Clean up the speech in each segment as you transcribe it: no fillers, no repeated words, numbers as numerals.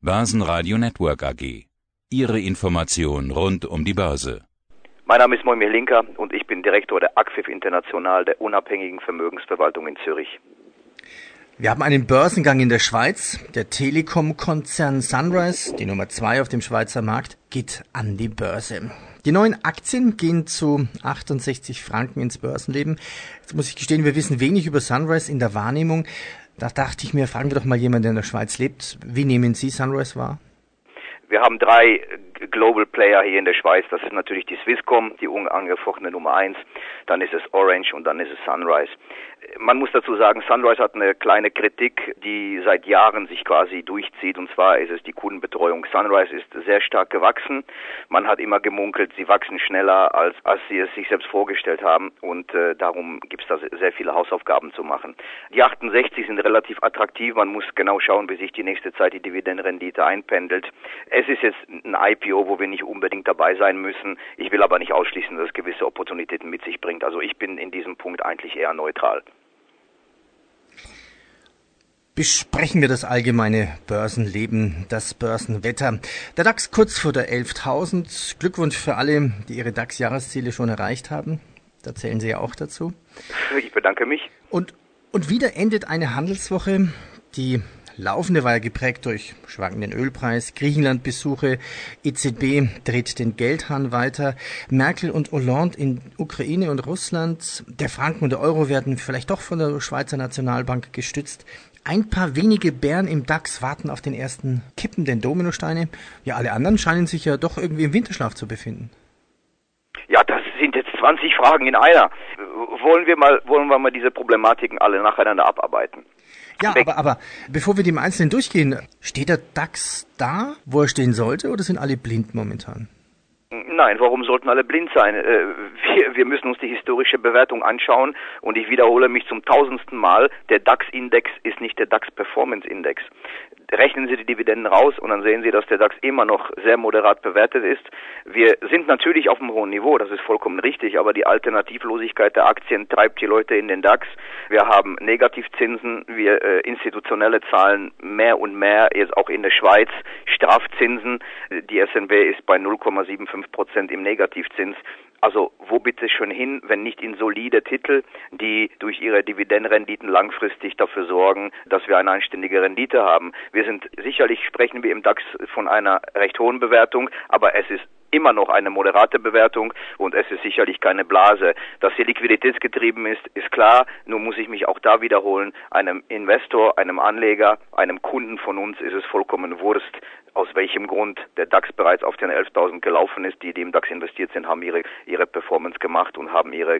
Börsenradio Network AG. Ihre Information rund um die Börse. Mein Name ist Moimir Linker und ich bin Direktor der ACFIF International, der unabhängigen Vermögensverwaltung in Zürich. Wir haben einen Börsengang in der Schweiz. Der Telekom-Konzern Sunrise, die Nummer 2 auf dem Schweizer Markt, geht an die Börse. Die neuen Aktien gehen zu 68 Franken ins Börsenleben. Jetzt muss ich gestehen, wir wissen wenig über Sunrise in der Wahrnehmung. Da dachte ich mir, fragen wir doch mal jemanden, der in der Schweiz lebt. Wie nehmen Sie Sunrise wahr? Wir haben 3 Global Player hier in der Schweiz. Das ist natürlich die Swisscom, die unangefochtene Nummer 1. Dann ist es Orange und dann ist es Sunrise. Man muss dazu sagen, Sunrise hat eine kleine Kritik, die seit Jahren sich quasi durchzieht. Und zwar ist es die Kundenbetreuung. Sunrise ist sehr stark gewachsen. Man hat immer gemunkelt, sie wachsen schneller, als sie es sich selbst vorgestellt haben. Und darum gibt es da sehr viele Hausaufgaben zu machen. Die 68 sind relativ attraktiv. Man muss genau schauen, wie sich die nächste Zeit die Dividendenrendite einpendelt. Es ist jetzt ein IPO, wo wir nicht unbedingt dabei sein müssen. Ich will aber nicht ausschließen, dass es gewisse Opportunitäten mit sich bringt. Also ich bin in diesem Punkt eigentlich eher neutral. Besprechen wir das allgemeine Börsenleben, das Börsenwetter. Der DAX kurz vor der 11.000. Glückwunsch für alle, die ihre DAX-Jahresziele schon erreicht haben. Da zählen Sie ja auch dazu. Ich bedanke mich. Und wieder endet eine Handelswoche. Die laufende war ja geprägt durch schwankenden Ölpreis, Griechenland-Besuche, EZB dreht den Geldhahn weiter, Merkel und Hollande in Ukraine und Russland, der Franken und der Euro werden vielleicht doch von der Schweizer Nationalbank gestützt. Ein paar wenige Bären im DAX warten auf den ersten kippenden Dominosteine. Ja, alle anderen scheinen sich ja doch irgendwie im Winterschlaf zu befinden. Ja, das sind jetzt 20 Fragen in einer. Wollen wir mal diese Problematiken alle nacheinander abarbeiten? Ja, aber bevor wir die im Einzelnen durchgehen, steht der DAX da, wo er stehen sollte, oder sind alle blind momentan? Nein, warum sollten alle blind sein? Wir müssen uns die historische Bewertung anschauen und ich wiederhole mich zum 1000. Mal, der DAX-Index ist nicht der DAX-Performance-Index. Rechnen Sie die Dividenden raus und dann sehen Sie, dass der DAX immer noch sehr moderat bewertet ist. Wir sind natürlich auf einem hohen Niveau, das ist vollkommen richtig, aber die Alternativlosigkeit der Aktien treibt die Leute in den DAX. Wir haben Negativzinsen, wir institutionelle Zahlen mehr und mehr, jetzt auch in der Schweiz, Strafzinsen. Die SNB ist bei 0,75% im Negativzins. Also wo bitte schon hin, wenn nicht in solide Titel, die durch ihre Dividendenrenditen langfristig dafür sorgen, dass wir eine anständige Rendite haben. Sprechen wir im DAX von einer recht hohen Bewertung, aber es ist immer noch eine moderate Bewertung und es ist sicherlich keine Blase. Dass sie liquiditätsgetrieben ist klar, nur muss ich mich auch da wiederholen. Einem Investor, einem Anleger, einem Kunden von uns ist es vollkommen Wurst, aus welchem Grund der DAX bereits auf den 11.000 gelaufen ist. Die im DAX investiert sind, haben ihre Performance gemacht und haben ihre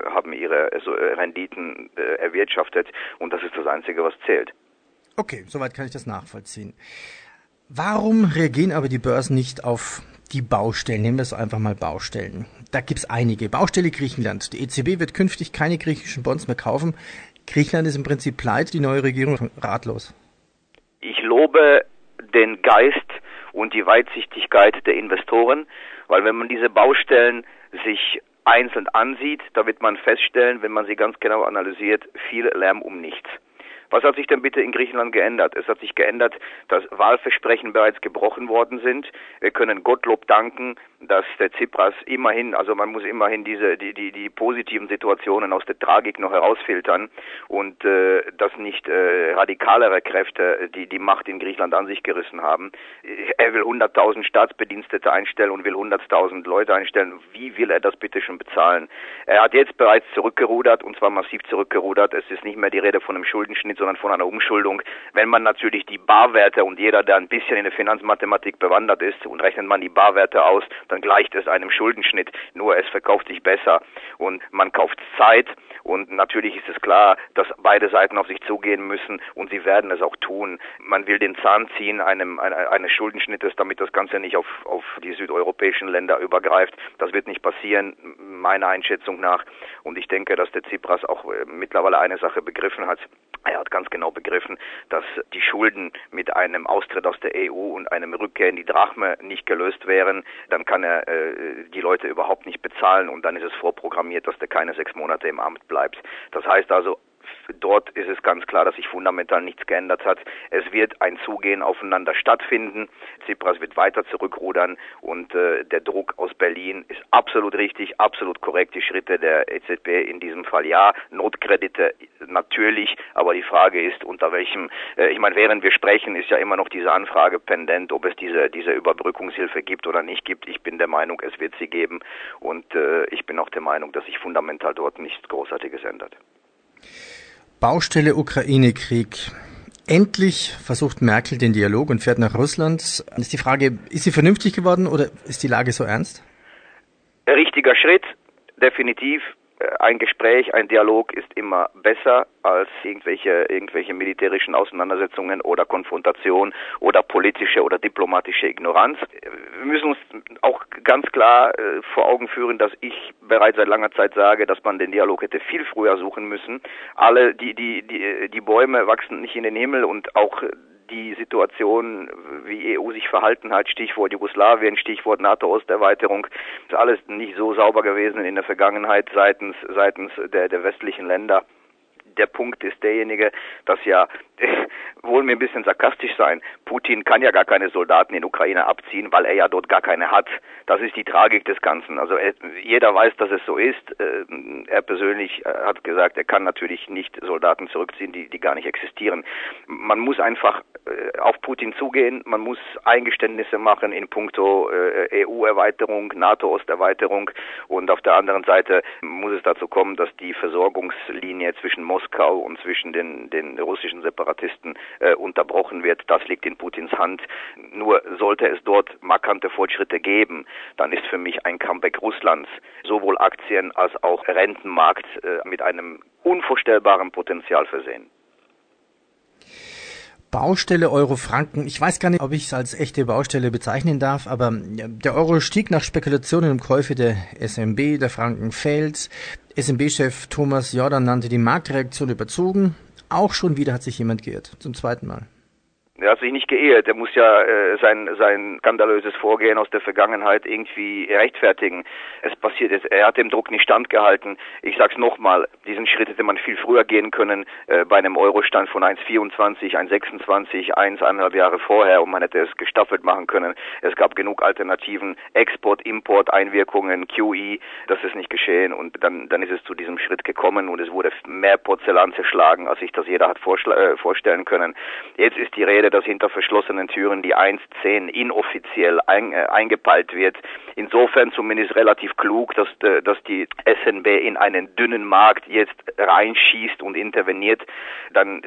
Renditen erwirtschaftet und das ist das Einzige, was zählt. Okay, soweit kann ich das nachvollziehen. Warum reagieren aber die Börsen nicht auf die Baustellen? Nehmen wir es einfach mal Baustellen. Da gibt's einige. Baustelle Griechenland. Die EZB wird künftig keine griechischen Bonds mehr kaufen. Griechenland ist im Prinzip pleite, die neue Regierung ratlos. Ich lobe den Geist und die Weitsichtigkeit der Investoren, weil wenn man diese Baustellen sich einzeln ansieht, da wird man feststellen, wenn man sie ganz genau analysiert, viel Lärm um nichts. Was hat sich denn bitte in Griechenland geändert? Es hat sich geändert, dass Wahlversprechen bereits gebrochen worden sind. Wir können Gottlob danken, dass der Tsipras immerhin, also man muss immerhin die positiven Situationen aus der Tragik noch herausfiltern und dass nicht radikalere Kräfte die Macht in Griechenland an sich gerissen haben. Er will 100.000 Staatsbedienstete einstellen und will 100.000 Leute einstellen. Wie will er das bitte schon bezahlen? Er hat jetzt bereits zurückgerudert und zwar massiv zurückgerudert. Es ist nicht mehr die Rede von einem Schuldenschnitt, sondern von einer Umschuldung. Wenn man natürlich die Barwerte und jeder, der ein bisschen in der Finanzmathematik bewandert ist und rechnet man die Barwerte aus, dann gleicht es einem Schuldenschnitt, nur es verkauft sich besser und man kauft Zeit und natürlich ist es klar, dass beide Seiten auf sich zugehen müssen und sie werden es auch tun. Man will den Zahn ziehen eines Schuldenschnittes, damit das Ganze nicht auf die südeuropäischen Länder übergreift. Das wird nicht passieren, meiner Einschätzung nach und ich denke, dass der Tsipras auch mittlerweile eine Sache begriffen hat. Er hat ganz genau begriffen, dass die Schulden mit einem Austritt aus der EU und einem Rückkehr in die Drachme nicht gelöst wären. Dann kann er die Leute überhaupt nicht bezahlen und dann ist es vorprogrammiert, dass der keine 6 Monate im Amt bleibt. Das heißt also, dort ist es ganz klar, dass sich fundamental nichts geändert hat. Es wird ein Zugehen aufeinander stattfinden. Tsipras wird weiter zurückrudern und der Druck aus Berlin ist absolut richtig, absolut korrekt. Die Schritte der EZB in diesem Fall ja, Notkredite natürlich, aber die Frage ist, unter welchem, ich meine, während wir sprechen, ist ja immer noch diese Anfrage pendent, ob es diese Überbrückungshilfe gibt oder nicht gibt. Ich bin der Meinung, es wird sie geben und ich bin auch der Meinung, dass sich fundamental dort nichts Großartiges ändert. Baustelle Ukraine-Krieg. Endlich versucht Merkel den Dialog und fährt nach Russland. Ist die Frage, ist sie vernünftig geworden oder ist die Lage so ernst? Richtiger Schritt, definitiv. Ein Gespräch, ein Dialog ist immer besser als irgendwelche militärischen Auseinandersetzungen oder Konfrontation oder politische oder diplomatische Ignoranz. Wir müssen uns auch ganz klar vor Augen führen, dass ich bereits seit langer Zeit sage, dass man den Dialog hätte viel früher suchen müssen. Die Bäume wachsen nicht in den Himmel und auch die Situation, wie EU sich verhalten hat, Stichwort Jugoslawien, Stichwort NATO-Osterweiterung, ist alles nicht so sauber gewesen in der Vergangenheit seitens der westlichen Länder. Der Punkt ist derjenige, dass ja, wollen wir ein bisschen sarkastisch sein, Putin kann ja gar keine Soldaten in Ukraine abziehen, weil er ja dort gar keine hat. Das ist die Tragik des Ganzen. Also jeder weiß, dass es so ist. Er persönlich hat gesagt, er kann natürlich nicht Soldaten zurückziehen, die gar nicht existieren. Man muss einfach auf Putin zugehen, man muss Eingeständnisse machen in puncto EU-Erweiterung, NATO-Osterweiterung und auf der anderen Seite muss es dazu kommen, dass die Versorgungslinie zwischen Moskau und zwischen den russischen Separatisten unterbrochen wird. Das liegt in Putins Hand. Nur sollte es dort markante Fortschritte geben, dann ist für mich ein Comeback Russlands, sowohl Aktien als auch Rentenmarkt, mit einem unvorstellbaren Potenzial versehen. Baustelle Euro-Franken. Ich weiß gar nicht, ob ich es als echte Baustelle bezeichnen darf, aber der Euro stieg nach Spekulationen um Käufe der SNB, der Franken fällt. SNB-Chef Thomas Jordan nannte die Marktreaktion überzogen. Auch schon wieder hat sich jemand geirrt, zum zweiten Mal. Er hat sich nicht geirrt. Er muss ja sein skandalöses Vorgehen aus der Vergangenheit irgendwie rechtfertigen. Es passiert ist, er hat dem Druck nicht standgehalten. Ich sag's nochmal, diesen Schritt hätte man viel früher gehen können, bei einem Eurostand von 1,24, 1,26, 1,5 Jahre vorher, und man hätte es gestaffelt machen können. Es gab genug Alternativen, Export, Import, Einwirkungen, QE, das ist nicht geschehen und dann ist es zu diesem Schritt gekommen und es wurde mehr Porzellan zerschlagen, als sich das jeder hat vorstellen können. Jetzt ist die Rede, dass hinter verschlossenen Türen die 1,10 inoffiziell eingepeilt wird. Insofern zumindest relativ klug, dass die SNB in einen dünnen Markt jetzt reinschießt und interveniert. Dann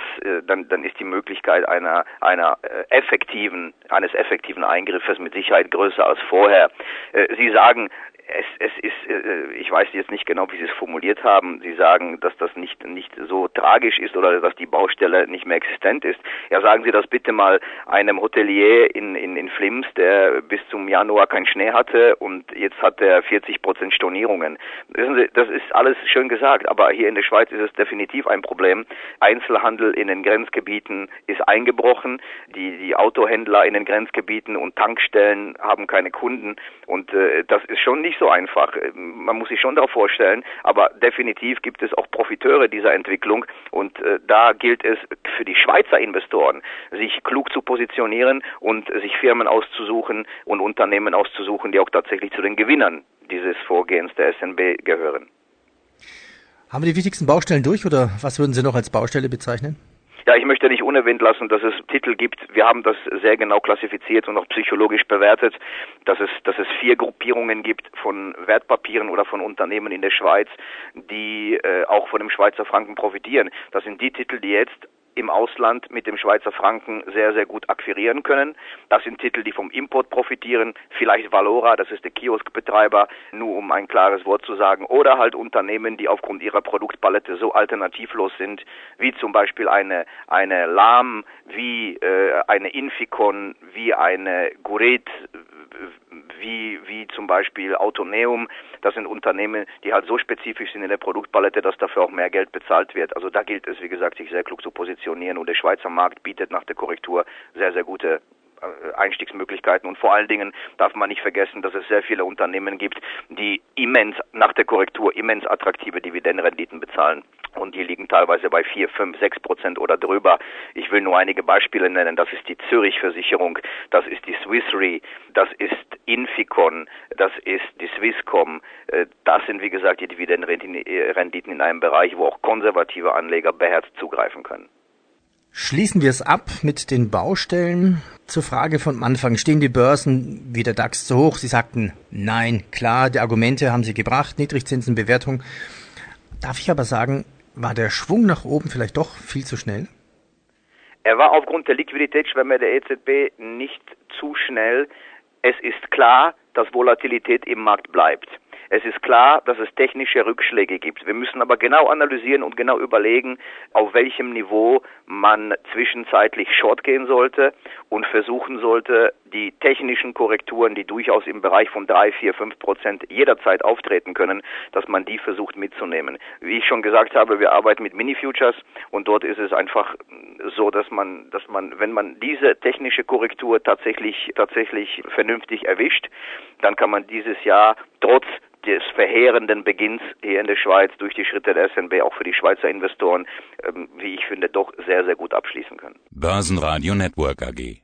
ist die Möglichkeit eines effektiven Eingriffes mit Sicherheit größer als vorher. Sie sagen, es ist, ich weiß jetzt nicht genau, wie Sie es formuliert haben. Sie sagen, dass das nicht so tragisch ist oder dass die Baustelle nicht mehr existent ist. Ja, sagen Sie das bitte mal einem Hotelier in Flims, der bis zum Januar keinen Schnee hatte und jetzt hat er 40% Stornierungen. Wissen Sie, das ist alles schön gesagt, aber hier in der Schweiz ist es definitiv ein Problem. Einzelhandel in den Grenzgebieten ist eingebrochen. Die Autohändler in den Grenzgebieten und Tankstellen haben keine Kunden und das ist schon nicht so einfach. Man muss sich schon darauf vorstellen, aber definitiv gibt es auch Profiteure dieser Entwicklung und da gilt es für die Schweizer Investoren, sich klug zu positionieren und sich Firmen auszusuchen und Unternehmen auszusuchen, die auch tatsächlich zu den Gewinnern dieses Vorgehens der SNB gehören. Haben wir die wichtigsten Baustellen durch oder was würden Sie noch als Baustelle bezeichnen? Ja, ich möchte nicht unerwähnt lassen, dass es Titel gibt. Wir haben das sehr genau klassifiziert und auch psychologisch bewertet, dass es 4 Gruppierungen gibt von Wertpapieren oder von Unternehmen in der Schweiz, die auch von dem Schweizer Franken profitieren. Das sind die Titel, die jetzt im Ausland mit dem Schweizer Franken sehr, sehr gut akquirieren können. Das sind Titel, die vom Import profitieren, vielleicht Valora, das ist der Kioskbetreiber, nur um ein klares Wort zu sagen, oder halt Unternehmen, die aufgrund ihrer Produktpalette so alternativlos sind, wie zum Beispiel eine Lahm, wie eine Inficon, wie eine Gurit, wie zum Beispiel Autoneum. Das sind Unternehmen, die halt so spezifisch sind in der Produktpalette, dass dafür auch mehr Geld bezahlt wird. Also da gilt es, wie gesagt, sich sehr klug zu positionieren und der Schweizer Markt bietet nach der Korrektur sehr, sehr gute Einstiegsmöglichkeiten. Und vor allen Dingen darf man nicht vergessen, dass es sehr viele Unternehmen gibt, die nach der Korrektur immens attraktive Dividendenrenditen bezahlen. Und die liegen teilweise bei 4, 5, 6% oder drüber. Ich will nur einige Beispiele nennen. Das ist die Zürich-Versicherung, das ist die Swiss Re, das ist Inficon, das ist die Swisscom. Das sind, wie gesagt, die Dividendenrenditen in einem Bereich, wo auch konservative Anleger beherzt zugreifen können. Schließen wir es ab mit den Baustellen. Zur Frage von Anfang, stehen die Börsen wie der DAX zu hoch? Sie sagten, nein, klar, die Argumente haben Sie gebracht, Niedrigzinsenbewertung. Darf ich aber sagen, war der Schwung nach oben vielleicht doch viel zu schnell? Er war aufgrund der Liquiditätsschwemme der EZB nicht zu schnell. Es ist klar, dass Volatilität im Markt bleibt. Es ist klar, dass es technische Rückschläge gibt. Wir müssen aber genau analysieren und genau überlegen, auf welchem Niveau man zwischenzeitlich short gehen sollte und versuchen sollte, die technischen Korrekturen, die durchaus im Bereich von 3, 4, 5% jederzeit auftreten können, dass man die versucht mitzunehmen. Wie ich schon gesagt habe, wir arbeiten mit Mini-Futures und dort ist es einfach so, dass man, wenn man diese technische Korrektur tatsächlich vernünftig erwischt, dann kann man dieses Jahr trotz des verheerenden Beginns hier in der Schweiz durch die Schritte der SNB auch für die Schweizer Investoren, wie ich finde, doch sehr, sehr gut abschließen können. Börsenradio Network AG.